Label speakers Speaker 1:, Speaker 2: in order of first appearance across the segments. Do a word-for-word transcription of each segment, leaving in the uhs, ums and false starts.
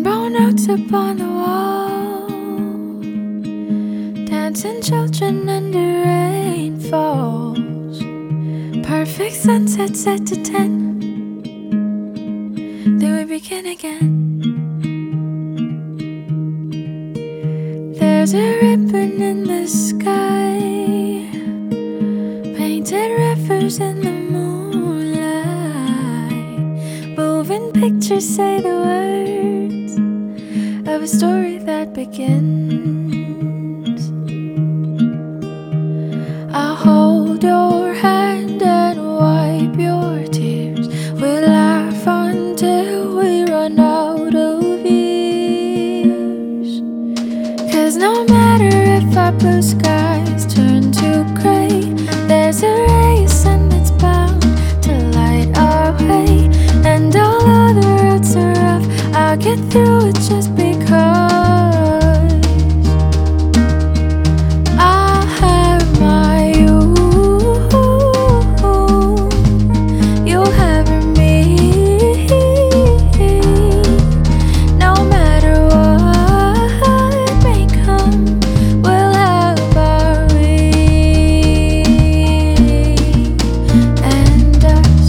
Speaker 1: Rainbow notes upon the wall, dancing children under rain falls. Perfect sunset set to ten, then we begin again. There's a ribbon in the sky, painted rivers in the moonlight, moving pictures say the words of a story that begins. I'll hold your hand and wipe your tears. We laugh until we run out of years. 'Cause no matter if our blue skies turn to gray, there's a ray of sun that's bound to light our way. And although the roads are rough, I'll get through it just because I'll have my you, you'll have me. No matter what may come, we'll have our we and us.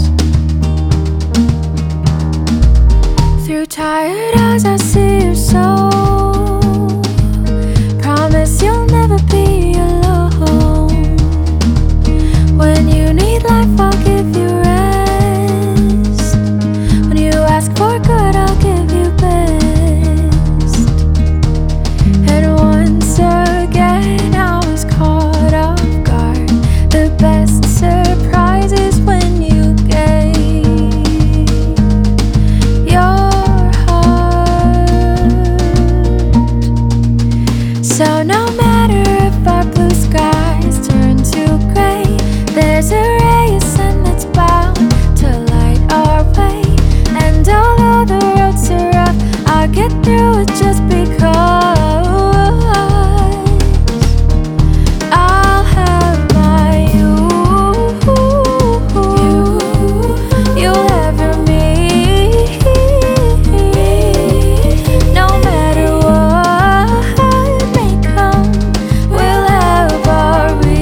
Speaker 1: Through tired eyes I see your soul. Promise you'll never be alone. When you need life I'll give you rest. When you ask for good I'll give you best. And once again I was caught off guard. The best surprise is when you gave your heart. So no matter if our blue skies turn to gray, there's a ray of sun that's bound to light our way. And although the roads are rough, I'll get through it just because I'll have my you, you'll have me. No matter what may come, we'll have our we.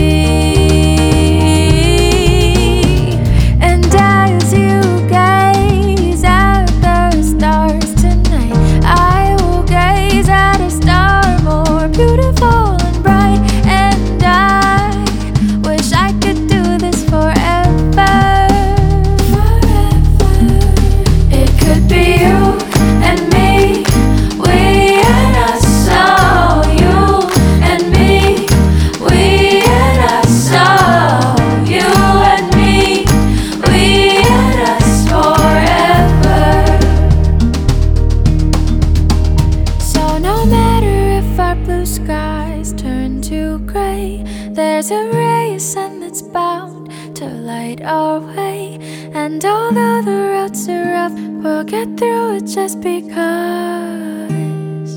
Speaker 1: And as you gaze at the stars tonight, I will gaze at a star more beautiful and bright. And I wish I could do this forever. Forever. It could be you and me, we and us. Oh, you and me, we and us. Oh, you and me, we and us forever. So no matter if our blue skies turn to gray, there's a ray of sun that's bound to light our way. And although the roads are rough, we'll get through it just because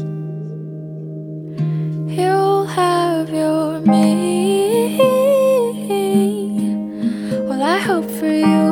Speaker 1: you'll have your me. Well, I hope for you